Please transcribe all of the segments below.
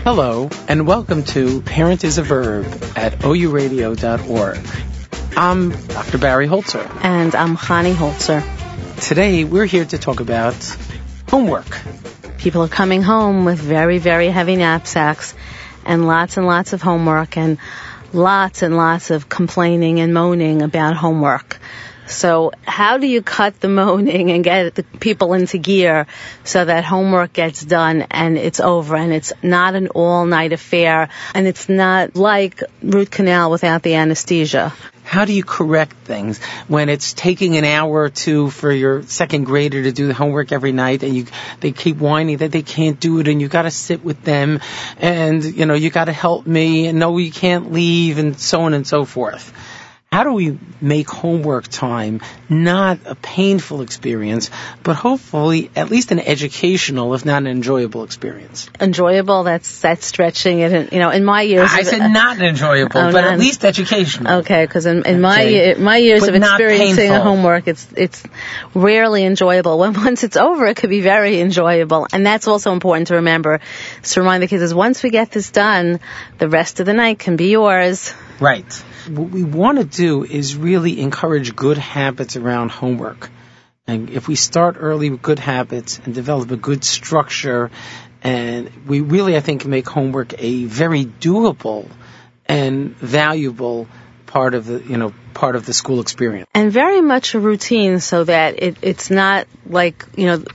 Hello, and welcome to Parent is a Verb at ouradio.org. I'm Dr. Barry Holzer. And I'm Chani Holzer. Today, we're here to talk about homework. People are coming home with very, very heavy knapsacks and lots of homework and lots of complaining and moaning about homework. So how do you cut the moaning and get the people into gear so that homework gets done and it's over and it's not an all-night affair and it's not like root canal without the anesthesia? How do you correct things when it's taking an hour or two for your second grader to do the homework every night and they keep whining that they can't do it and you got to sit with them and, you got to help me and no, you can't leave and so on and so forth? How do we make homework time not a painful experience, but hopefully at least an educational, if not an enjoyable experience? Enjoyable, that's stretching it. In my years... I said not enjoyable, but at least educational. Okay, because in my years but of experiencing a homework, it's rarely enjoyable. Once it's over, it could be very enjoyable. And that's also important to remember. To remind the kids is once we get this done, the rest of the night can be yours. Right. What we want to do is really encourage good habits around homework. And if we start early with good habits and develop a good structure, and we really, I think, make homework a very doable and valuable part of the school experience. And very much a routine so that it's not like,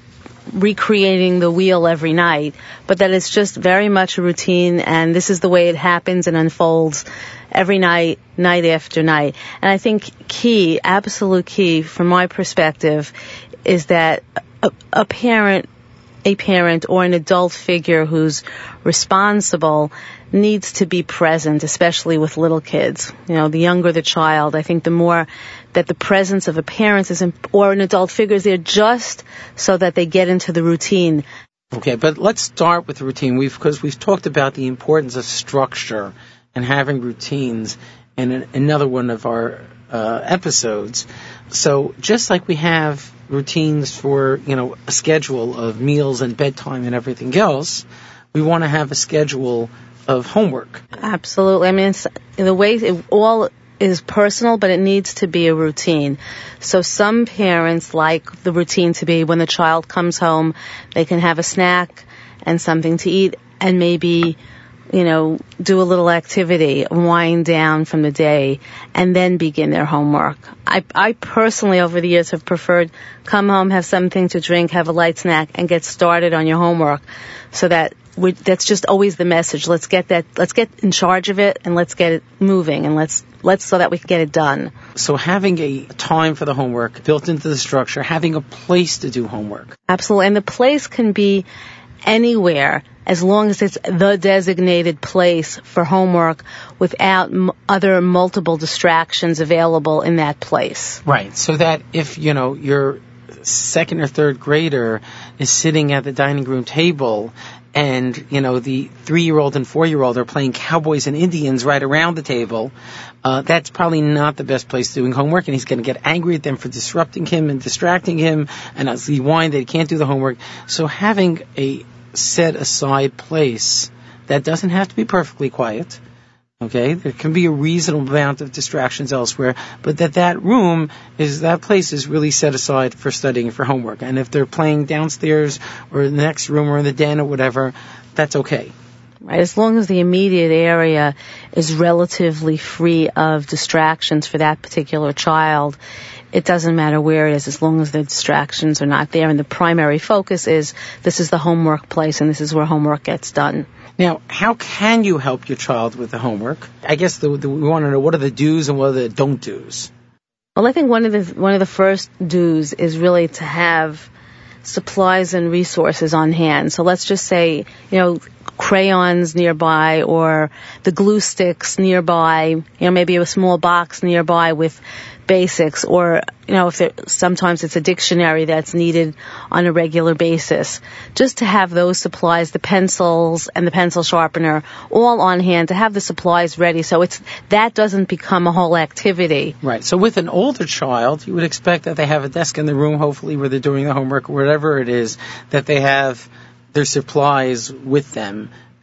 recreating the wheel every night, but that it's just very much a routine and this is the way it happens and unfolds every night, night after night. And I think absolute key from my perspective is that a parent or an adult figure who's responsible needs to be present, especially with little kids. The younger the child, I think the more that the presence of a parent or an adult figure is there just so that they get into the routine. Okay, but let's start with the routine because we've talked about the importance of structure and having routines in another one of our episodes. So just like we have routines for, a schedule of meals and bedtime and everything else, we want to have a schedule of homework. Absolutely. I mean, the way it all is personal, but it needs to be a routine. So some parents like the routine to be when the child comes home, they can have a snack and something to eat and maybe do a little activity, wind down from the day, and then begin their homework. I personally, over the years, have preferred come home, have something to drink, have a light snack, and get started on your homework. So that's just always the message. Let's get in charge of it, and let's get it moving, and let's so that we can get it done. So having a time for the homework built into the structure, having a place to do homework. Absolutely, and the place can be anywhere, as long as it's the designated place for homework without other multiple distractions available in that place. Right, so that if, your second or third grader is sitting at the dining room table and, the 3-year-old and 4-year-old are playing cowboys and Indians right around the table, that's probably not the best place doing homework, and he's going to get angry at them for disrupting him and distracting him, and as he whines that he can't do the homework. So having a set-aside place that doesn't have to be perfectly quiet, okay? There can be a reasonable amount of distractions elsewhere, but that place is really set aside for studying, for homework. And if they're playing downstairs or in the next room or in the den or whatever, that's okay. Right, as long as the immediate area is relatively free of distractions for that particular child, it doesn't matter where it is, as long as the distractions are not there. And the primary focus is this is the homework place and this is where homework gets done. Now, how can you help your child with the homework? I guess we want to know what are the do's and what are the don't do's. Well, I think one of the first do's is really to have supplies and resources on hand. So let's just say, crayons nearby or the glue sticks nearby, maybe a small box nearby with basics, or sometimes it's a dictionary that's needed on a regular basis. Just to have those supplies, the pencils and the pencil sharpener, all on hand, to have the supplies ready, so that doesn't become a whole activity. Right. So with an older child, you would expect that they have a desk in the room, hopefully, where they're doing the homework, or whatever it is, that they have their supplies with them.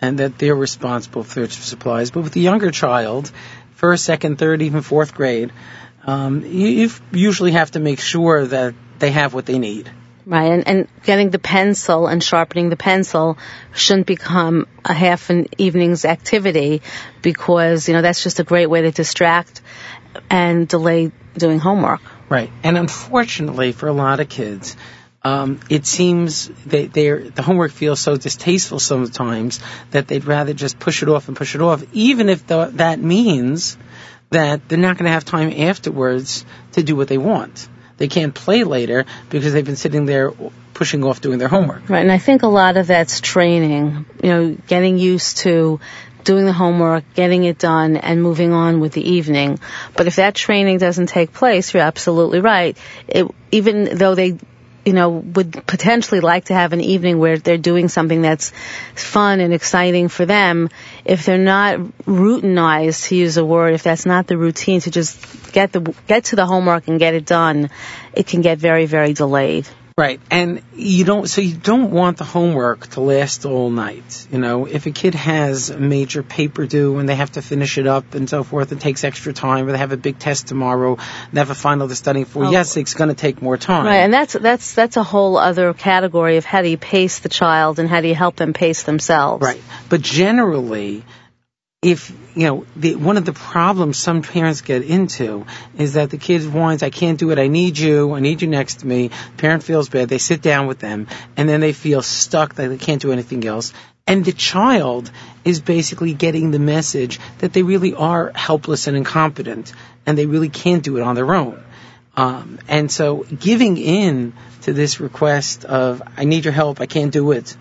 and that they're responsible for their supplies. But with the younger child, first, second, third, even fourth grade, you usually have to make sure that they have what they need. Right, and getting the pencil and sharpening the pencil shouldn't become a half an evening's activity, because, that's just a great way to distract and delay doing homework. Right, and unfortunately for a lot of kids, it seems the homework feels so distasteful sometimes that they'd rather just push it off, even if that means that they're not going to have time afterwards to do what they want. They can't play later because they've been sitting there pushing off doing their homework. Right, and I think a lot of that's training, getting used to doing the homework, getting it done, and moving on with the evening. But if that training doesn't take place, you're absolutely right. Even though they would potentially like to have an evening where they're doing something that's fun and exciting for them, if they're not routinized, to use a word, if that's not the routine to just get to the homework and get it done, it can get very, very delayed. Right, and you don't want the homework to last all night. If a kid has a major paper due and they have to finish it up and so forth, it takes extra time, or they have a big test tomorrow, they have a final to study for. Yes, it's going to take more time. Right, and that's a whole other category of how do you pace the child and how do you help them pace themselves. Right, but generally, if one of the problems some parents get into is that the kid whines, I can't do it, I need you next to me. The parent feels bad, they sit down with them, and then they feel stuck that they can't do anything else. And the child is basically getting the message that they really are helpless and incompetent, and they really can't do it on their own. And so giving in to this request of, I need your help, I can't do it,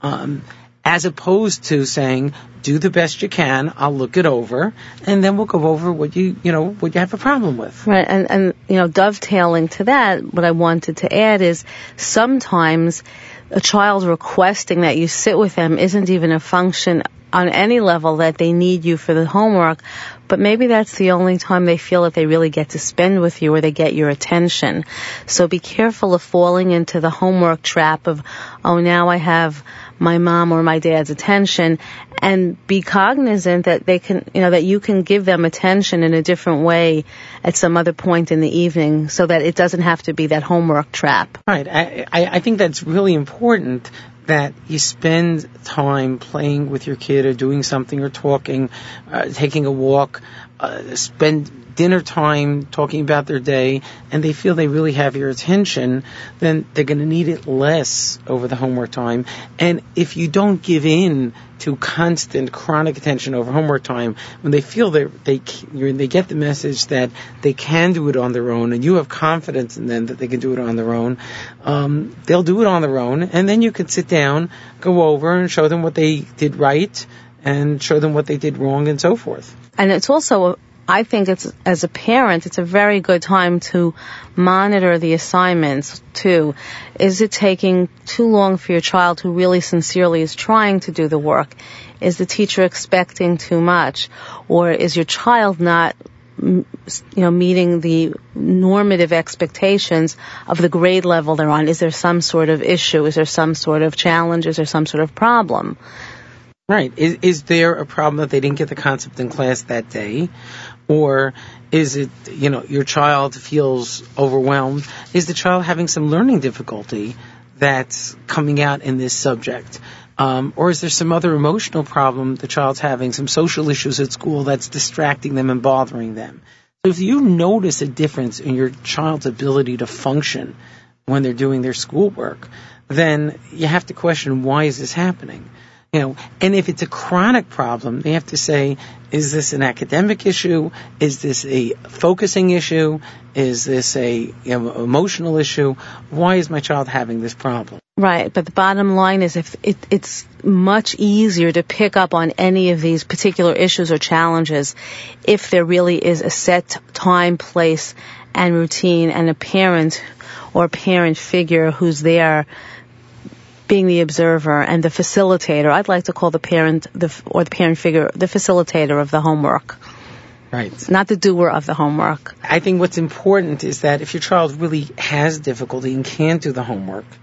as opposed to saying, do the best you can, I'll look it over, and then we'll go over what you have a problem with. Right, and dovetailing to that, what I wanted to add is sometimes a child requesting that you sit with them isn't even a function on any level that they need you for the homework, but maybe that's the only time they feel that they really get to spend with you or they get your attention. So be careful of falling into the homework trap of, now I have my mom or my dad's attention, and be cognizant that they can, that you can give them attention in a different way at some other point in the evening, so that it doesn't have to be that homework trap. Right. I think that's really important, that you spend time playing with your kid or doing something or talking, taking a walk, spend dinner time talking about their day, and they feel they really have your attention, then they're going to need it less over the homework time. And if you don't give in to constant chronic attention over homework time, when they feel they get the message that they can do it on their own, and you have confidence in them that they can do it on their own, they'll do it on their own, and then you can sit down, go over, and show them what they did right, and show them what they did wrong, and so forth. And it's also, I think as a parent, it's a very good time to monitor the assignments too. Is it taking too long for your child who really sincerely is trying to do the work? Is the teacher expecting too much? Or is your child not meeting the normative expectations of the grade level they're on? Is there some sort of issue? Is there some sort of challenge? Is there some sort of problem? Right. Is there a problem that they didn't get the concept in class that day? Or is it, your child feels overwhelmed? Is the child having some learning difficulty that's coming out in this subject? Or is there some other emotional problem the child's having, some social issues at school that's distracting them and bothering them? So if you notice a difference in your child's ability to function when they're doing their schoolwork, then you have to question, why is this happening? And if it's a chronic problem, they have to say, is this an academic issue? Is this a focusing issue? Is this a emotional issue? Why is my child having this problem? Right, but the bottom line is it's much easier to pick up on any of these particular issues or challenges if there really is a set time, place, and routine, and a parent or parent figure who's there being the observer and the facilitator. I'd like to call the parent or the parent figure the facilitator of the homework. Right. Not the doer of the homework. I think what's important is that if your child really has difficulty and can't do the homework,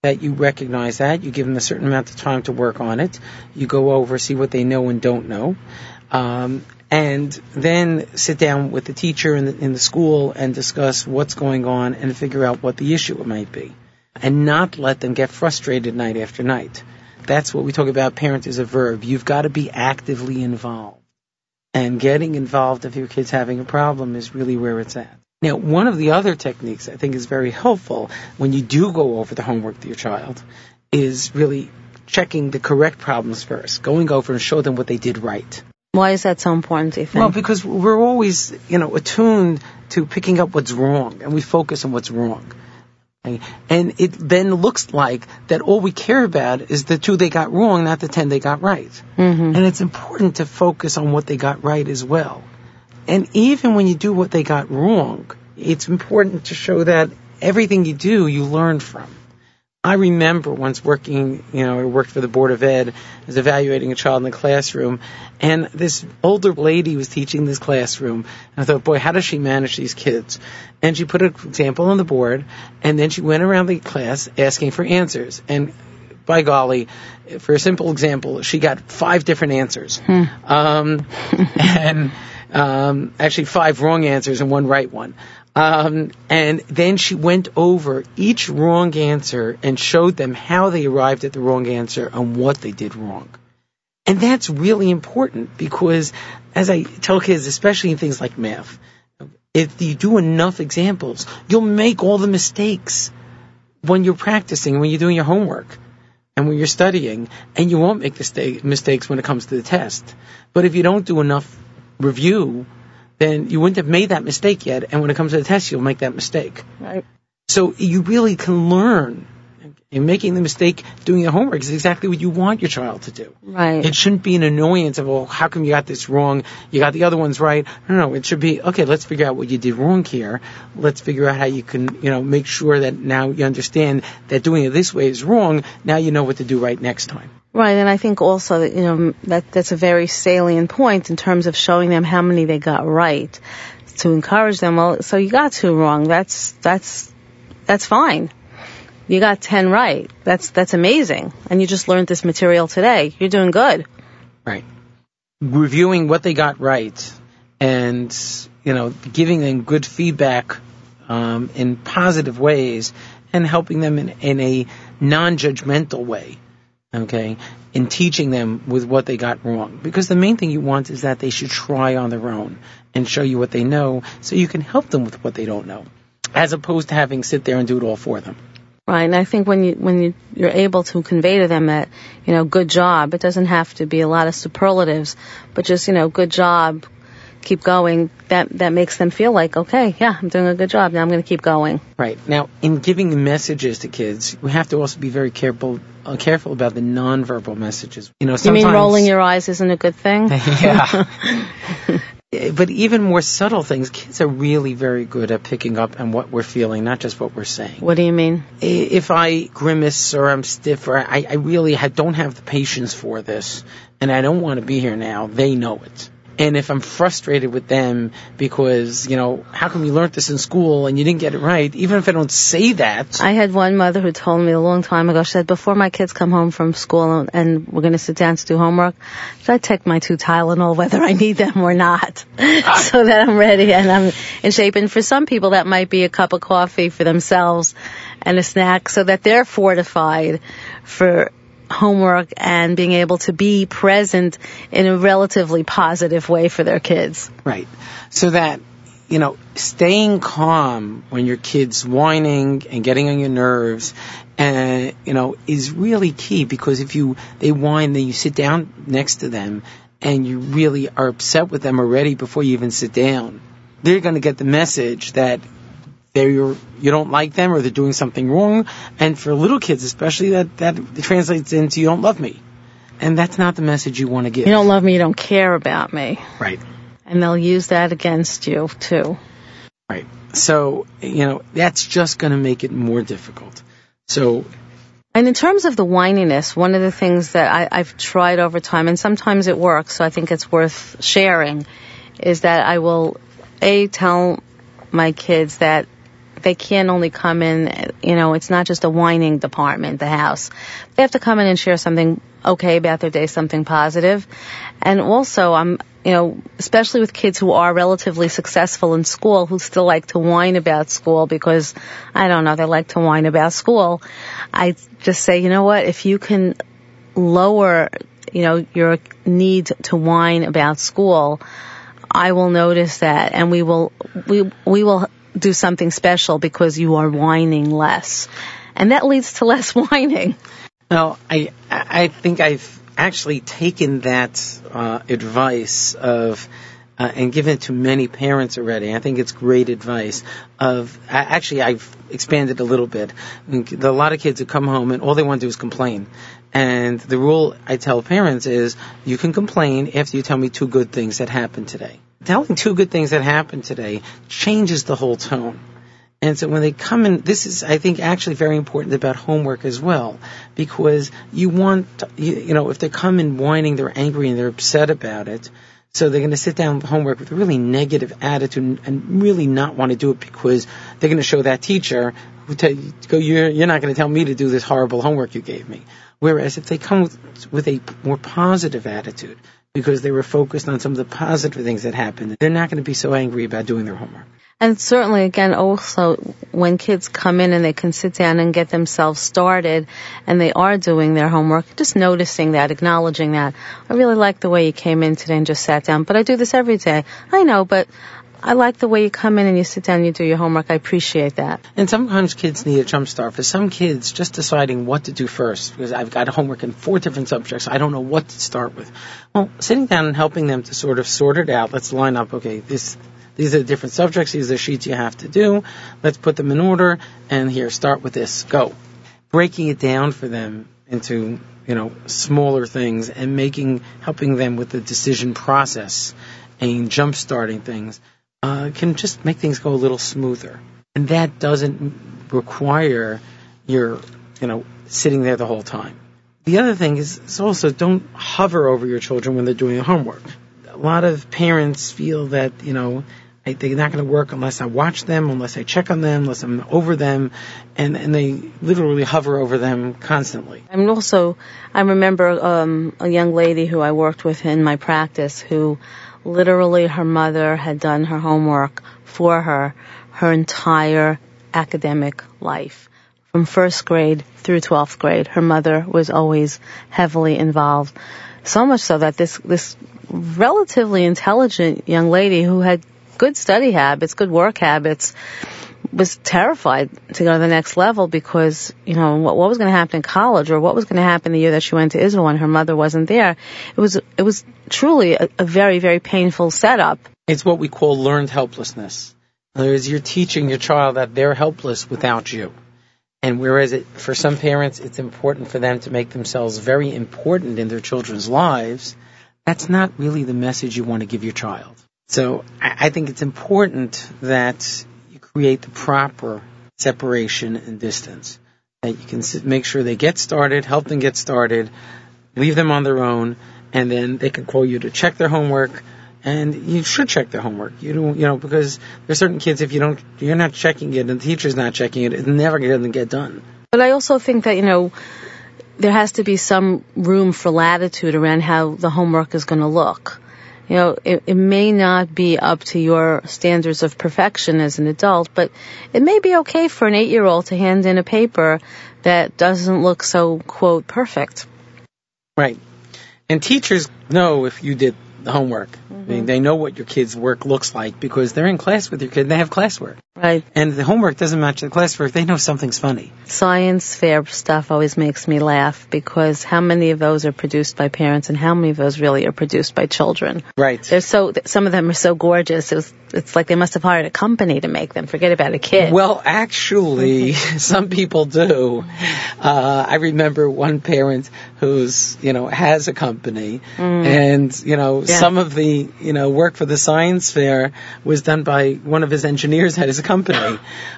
that you recognize that. You give them a certain amount of time to work on it. You go over, see what they know and don't know. And then sit down with the teacher in the school and discuss what's going on and figure out what the issue might be. And not let them get frustrated night after night. That's what we talk about. Parent is a verb. You've got to be actively involved. And getting involved if your kid's having a problem is really where it's at. Now, one of the other techniques I think is very helpful when you do go over the homework to your child is really checking the correct problems first. Going over and show them what they did right. Why is that so important, do you think? Well, because we're always, attuned to picking up what's wrong, and we focus on what's wrong. Okay? And it then looks like that all we care about is the 2 they got wrong, not the 10 they got right. Mm-hmm. And it's important to focus on what they got right as well. And even when you do what they got wrong, it's important to show that everything you do, you learn from. I remember once working, I worked for the Board of Ed, I was evaluating a child in the classroom, and this older lady was teaching this classroom, and I thought, boy, how does she manage these kids? And she put an example on the board, and then she went around the class asking for answers, and by golly, for a simple example, she got 5 different answers. Actually 5 wrong answers and 1 right one. And then she went over each wrong answer and showed them how they arrived at the wrong answer and what they did wrong. And that's really important because, as I tell kids, especially in things like math, if you do enough examples, you'll make all the mistakes when you're practicing, when you're doing your homework, and when you're studying, and you won't make the mistakes when it comes to the test. But if you don't do enough review, then you wouldn't have made that mistake yet, and when it comes to the test, you'll make that mistake. Right. So you really can learn. And making the mistake doing your homework is exactly what you want your child to do. Right. It shouldn't be an annoyance of, well, how come you got this wrong? You got the other ones right. No, it should be, okay, let's figure out what you did wrong here. Let's figure out how you can, make sure that now you understand that doing it this way is wrong. Now you know what to do right next time. Right, and I think also that, that's a very salient point in terms of showing them how many they got right. To encourage them, well, so you got 2 wrong. That's fine. You got 10 right. That's amazing. And you just learned this material today. You're doing good. Right. Reviewing what they got right and, giving them good feedback in positive ways and helping them in a non-judgmental way, okay, in teaching them with what they got wrong. Because the main thing you want is that they should try on their own and show you what they know so you can help them with what they don't know, as opposed to having sit there and do it all for them. Right, and I think when you're able to convey to them that, good job, it doesn't have to be a lot of superlatives, but just, good job, keep going, that makes them feel like, okay, yeah, I'm doing a good job, now I'm going to keep going. Right. Now, in giving messages to kids, we have to also be very careful about the nonverbal messages. Sometimes, you mean rolling your eyes isn't a good thing? Yeah. But even more subtle things, kids are really very good at picking up on what we're feeling, not just what we're saying. What do you mean? If I grimace or I'm stiff or I really don't have the patience for this and I don't want to be here now, they know it. And if I'm frustrated with them because, how come you learned this in school and you didn't get it right, even if I don't say that. I had one mother who told me a long time ago, she said, before my kids come home from school and we're going to sit down to do homework, should I take my 2 Tylenol whether I need them or not, so that I'm ready and I'm in shape. And for some people, that might be a cup of coffee for themselves and a snack so that they're fortified for homework and being able to be present in a relatively positive way for their kids. Right. So that, staying calm when your kid's whining and getting on your nerves, is really key, because if they whine, then you sit down next to them and you really are upset with them already before you even sit down. They're going to get the message that you don't like them or they're doing something wrong. And for little kids especially, that translates into you don't love me. And that's not the message you want to give. You don't love me, you don't care about me. Right. And they'll use that against you, too. Right. So, that's just going to make it more difficult. So. And in terms of the whininess, one of the things that I've tried over time, and sometimes it works, so I think it's worth sharing, is that I will, tell my kids that they can't only come in, it's not just a whining department, the house. They have to come in and share something okay about their day, something positive. And also, especially with kids who are relatively successful in school, who still like to whine about school because, I don't know, they like to whine about school. I just say, you know what, if you can lower, your need to whine about school, I will notice that, and we will do something special because you are whining less. And that leads to less whining. Well, I think I've actually taken that advice of and given it to many parents already. I think it's great advice. I've expanded a little bit. There are a lot of kids who come home and all they want to do is complain. And the rule I tell parents is you can complain after you tell me 2 good things that happened today. Telling 2 good things that happened today changes the whole tone. And so when they come in, this is, I think, actually very important about homework as well, because you want, if they come in whining, they're angry and they're upset about it, so they're going to sit down with homework with a really negative attitude and really not want to do it because they're going to show that teacher, you're not going to tell me to do this horrible homework you gave me. Whereas if they come with a more positive attitude, because they were focused on some of the positive things that happened, they're not going to be so angry about doing their homework. And certainly, again, also, when kids come in and they can sit down and get themselves started and they are doing their homework, just noticing that, acknowledging that. I really like the way you came in today and just sat down, but I do this every day. I know, but I like the way you come in and you sit down and you do your homework. I appreciate that. And sometimes kids need a jump start. For some kids, just deciding what to do first, because I've got homework in 4 different subjects, I don't know what to start with. Well, sitting down and helping them to sort of sort it out, let's line up, okay, these are the different subjects, these are the sheets you have to do, let's put them in order, and here, start with this, go. Breaking it down for them into, smaller things and helping them with the decision process and jump starting things. Can just make things go a little smoother. And that doesn't require your, sitting there the whole time. The other thing is also don't hover over your children when they're doing homework. A lot of parents feel that, they're not going to work unless I watch them, unless I check on them, unless I'm over them, and they literally hover over them constantly. And also, I remember a young lady who I worked with in my practice who literally her mother had done her homework for her entire academic life. From 1st grade through 12th grade, her mother was always heavily involved. So much so that this relatively intelligent young lady who had good study habits, good work habits, was terrified to go to the next level because, what was going to happen in college or what was going to happen the year that she went to Israel and her mother wasn't there. It was truly a very, very painful setup. It's what we call learned helplessness. In other words, you're teaching your child that they're helpless without you. And whereas for some parents it's important for them to make themselves very important in their children's lives, that's not really the message you want to give your child. So I think it's important that you create the proper separation and distance. That you can make sure they get started, help them get started, leave them on their own, and then they can call you to check their homework. And you should check their homework. Because there's certain kids, if you're not checking it and the teacher's not checking it, it's never going to get done. But I also think that, there has to be some room for latitude around how the homework is going to look. It may not be up to your standards of perfection as an adult, but it may be okay for an 8-year-old to hand in a paper that doesn't look so, quote, perfect. Right. And teachers know if you did the homework. Mm-hmm. They know what your kid's work looks like because they're in class with your kid and they have classwork. Right. And the homework doesn't match the classwork. They know something's funny. Science fair stuff always makes me laugh because how many of those are produced by parents and how many of those really are produced by children? Right. Some of them are so gorgeous. It's like they must have hired a company to make them. Forget about a kid. Well, actually, some people do. I remember one parent who's, has a company and, some of the, work for the science fair was done by one of his engineers at his company.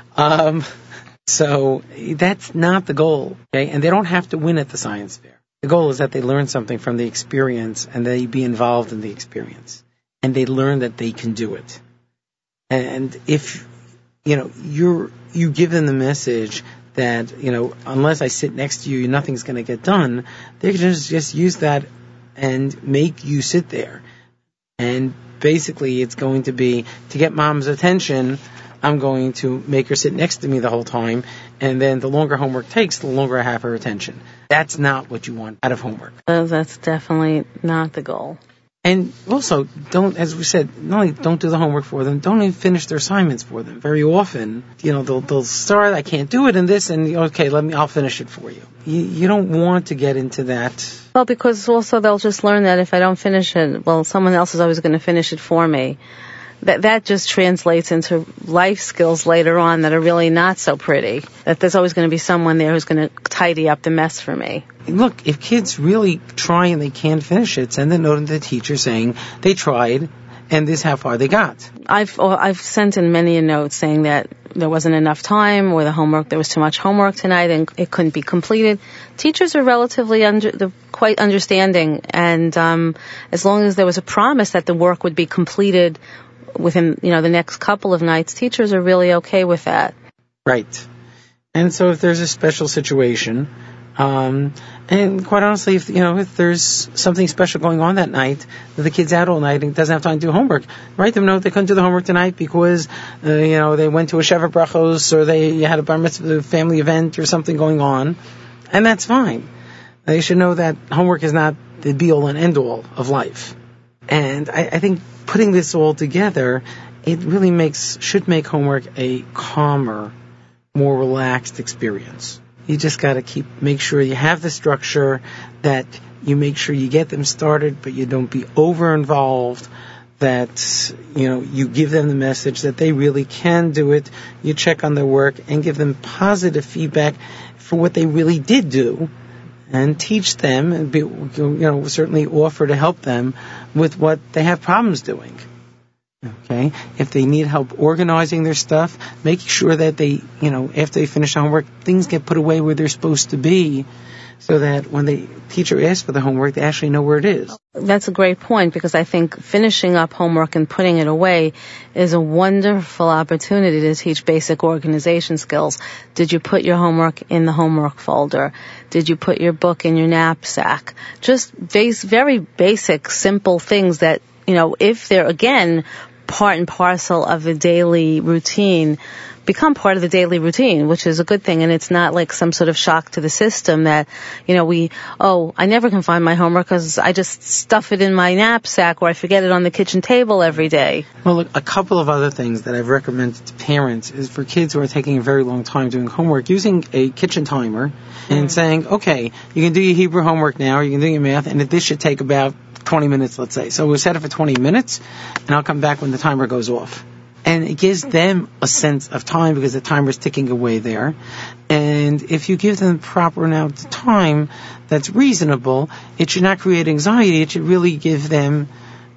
So that's not the goal, okay? And they don't have to win at the science fair. The goal is that they learn something from the experience and they be involved in the experience. And they learn that they can do it. And if you give them the message that, unless I sit next to you, nothing's going to get done. They can just use that and make you sit there. And basically it's going to be, to get mom's attention, I'm going to make her sit next to me the whole time, and then the longer homework takes, the longer I have her attention. That's not what you want out of homework. That's definitely not the goal. And also, don't, as we said, not only don't do the homework for them, don't even finish their assignments for them. Very often, they'll start, I can't do it in this, and okay, I'll finish it for you. You don't want to get into that. Well, because also they'll just learn that if I don't finish it, well, someone else is always going to finish it for me. That just translates into life skills later on that are really not so pretty. That there's always going to be someone there who's going to tidy up the mess for me. Look, if kids really try and they can't finish it, send a note to the teacher saying they tried and this is how far they got. I've sent in many a note saying that there wasn't enough time, or there was too much homework tonight and it couldn't be completed. Teachers are relatively quite understanding, and as long as there was a promise that the work would be completed within the next couple of nights, teachers are really okay with that. Right. And so if there's a special situation, and quite honestly, if there's something special going on that night, that the kid's out all night and doesn't have time to do homework, write them a note they couldn't do the homework tonight because they went to a Sheva Brachos, or they had a bar mitzvah family event or something going on, and that's fine. They should know that homework is not the be-all and end-all of life. And I think putting this all together, it really should make homework a calmer, more relaxed experience. You just got to make sure you have the structure, that you make sure you get them started, but you don't be over-involved, that, you give them the message that they really can do it. You check on their work and give them positive feedback for what they really did do, and teach them, and certainly offer to help them with what they have problems doing. Okay? If they need help organizing their stuff, making sure that they, after they finish the homework, things get put away where they're supposed to be, so that when the teacher asks for the homework, they actually know where it is. That's a great point, because I think finishing up homework and putting it away is a wonderful opportunity to teach basic organization skills. Did you put your homework in the homework folder? Did you put your book in your knapsack? Just very basic, simple things that, if they're, again, part and parcel of the daily routine, become part of the daily routine, which is a good thing. And it's not like some sort of shock to the system that, I never can find my homework because I just stuff it in my knapsack, or I forget it on the kitchen table every day. Well, look, a couple of other things that I've recommended to parents is for kids who are taking a very long time doing homework, using a kitchen timer and saying, okay, you can do your Hebrew homework now, or you can do your math, and this should take about 20 minutes, let's say. So we'll set it for 20 minutes, and I'll come back when the timer goes off. And it gives them a sense of time because the timer's ticking away there. And if you give them the proper amount of time that's reasonable, it should not create anxiety. It should really give them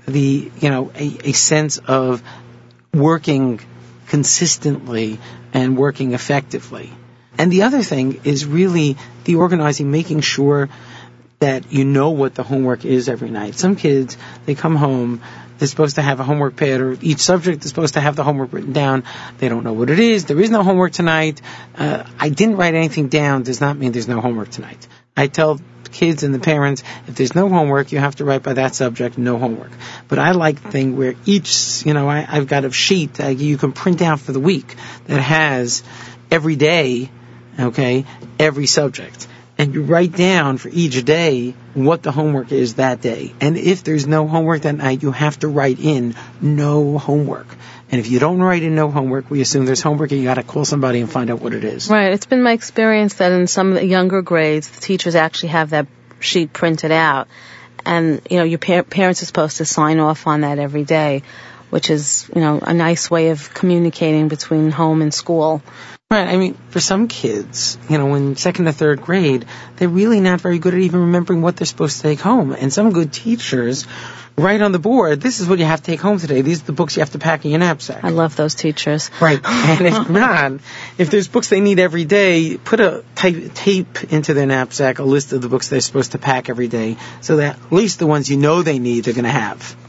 a sense of working consistently and working effectively. And the other thing is really the organizing, making sure that you know what the homework is every night. Some kids, they come home, they're supposed to have a homework pad, or each subject is supposed to have the homework written down. They don't know what it is. There is no homework tonight. I didn't write anything down does not mean there's no homework tonight. I tell kids and the parents, if there's no homework, you have to write by that subject, no homework. But I like the thing where each, I've got a sheet you can print out for the week that has every day, every subject. And you write down for each day what the homework is that day. And if there's no homework that night, you have to write in no homework. And if you don't write in no homework, we assume there's homework, and you got to call somebody and find out what it is. Right. It's been my experience that in some of the younger grades, the teachers actually have that sheet printed out. And, your parents are supposed to sign off on that every day, which is, a nice way of communicating between home and school. Right. For some kids, in second or third grade, they're really not very good at even remembering what they're supposed to take home. And some good teachers write on the board, this is what you have to take home today. These are the books you have to pack in your knapsack. I love those teachers. Right. And if not, if there's books they need every day, put a tape into their knapsack, a list of the books they're supposed to pack every day, so that at least the ones they need they're going to have.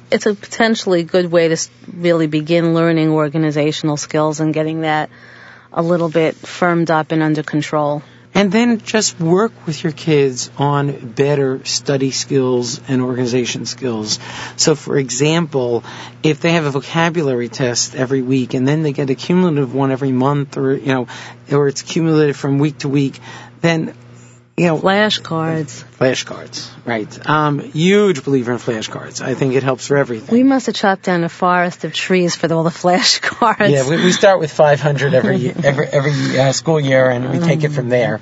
it's a potentially good way to really begin learning organizational skills and getting that a little bit firmed up and under control. And then just work with your kids on better study skills and organization skills. So, for example, if they have a vocabulary test every week and then they get a cumulative one every month, or it's cumulative from week to week, then flashcards. Flashcards, right. Huge believer in flashcards. I think it helps for everything. We must have chopped down a forest of trees for all the flashcards. Yeah, we start with 500 every school year, and we take it from there.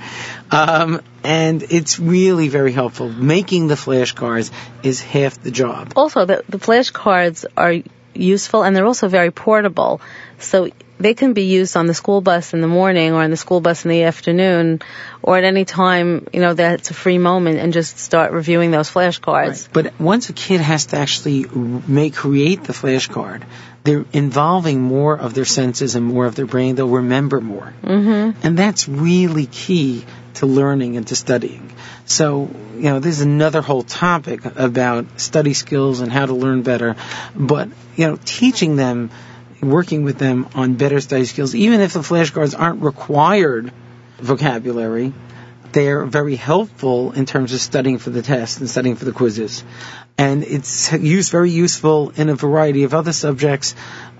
And it's really very helpful. Making the flashcards is half the job. Also, the flashcards are useful, and they're also very portable. So they can be used on the school bus in the morning or on the school bus in the afternoon or at any time, that's a free moment, and just start reviewing those flashcards. Right. But once a kid has to actually create the flashcard, they're involving more of their senses and more of their brain. They'll remember more. Mm-hmm. And that's really key to learning and to studying. So, this is another whole topic about study skills and how to learn better. But, teaching them, working with them on better study skills, even if the flashcards aren't required vocabulary, they're very helpful in terms of studying for the test and studying for the quizzes. And it's very useful in a variety of other subjects.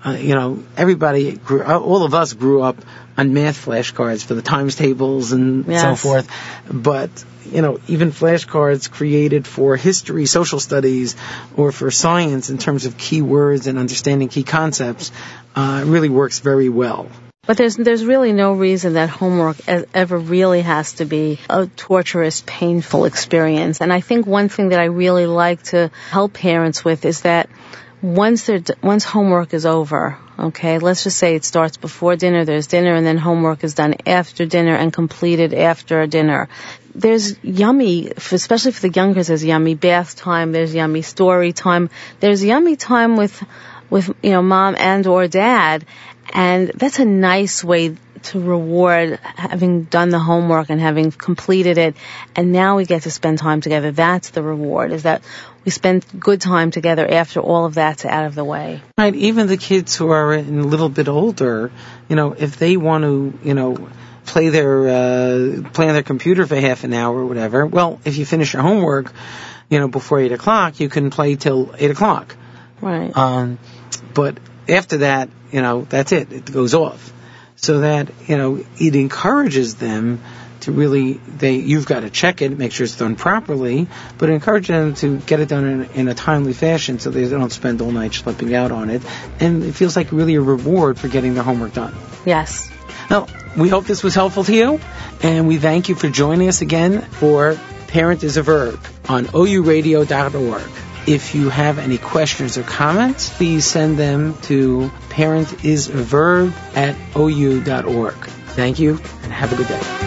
Everybody all of us grew up on math flashcards for the times tables and so forth. But, even flashcards created for history, social studies, or for science in terms of key words and understanding key concepts really works very well. But there's really no reason that homework ever really has to be a torturous, painful experience. And I think one thing that I really like to help parents with is that once homework is over, okay, let's just say it starts before dinner, there's dinner, and then homework is done after dinner and completed after dinner. There's yummy, especially for the youngers, there's yummy bath time, there's yummy story time, there's yummy time with mom and or dad. And that's a nice way to reward having done the homework and having completed it. And now we get to spend time together. That's the reward, is that we spend good time together after all of that's out of the way. Right. Even the kids who are a little bit older, if they want to, play on their computer for half an hour or whatever, well, if you finish your homework, before 8 o'clock, you can play till 8 o'clock. Right. But after that, that's it. It goes off. So that, it encourages them to really, you've got to check it, make sure it's done properly, but encourage them to get it done in a timely fashion so they don't spend all night schlepping out on it. And it feels like really a reward for getting their homework done. Yes. Now, we hope this was helpful to you, and we thank you for joining us again for Parent is a Verb on ouradio.org. If you have any questions or comments, please send them to parentisverb@ou.org. Thank you, and have a good day.